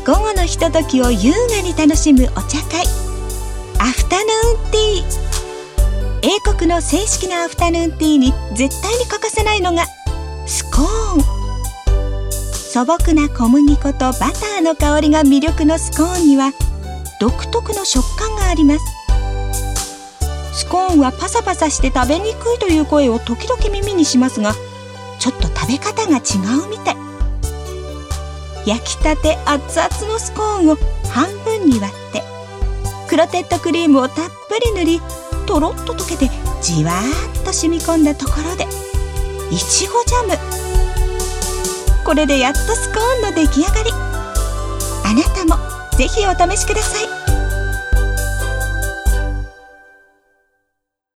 午後のひとときを優雅に楽しむお茶会、アフタヌーンティー。英国の正式なアフタヌーンティーに絶対に欠かせないのがスコーン。素朴な小麦粉とバターの香りが魅力のスコーンには独特の食感があります。スコーンはパサパサして食べにくいという声を時々耳にしますが、ちょっと食べ方が違うみたい。焼きたて熱々のスコーンを半分に割って、クロテッドクリームをたっぷり塗り、とろっと溶けてじわーっと染み込んだところでいちごジャム。これでやっとスコーンの出来上がり。あなたもぜひお試しください。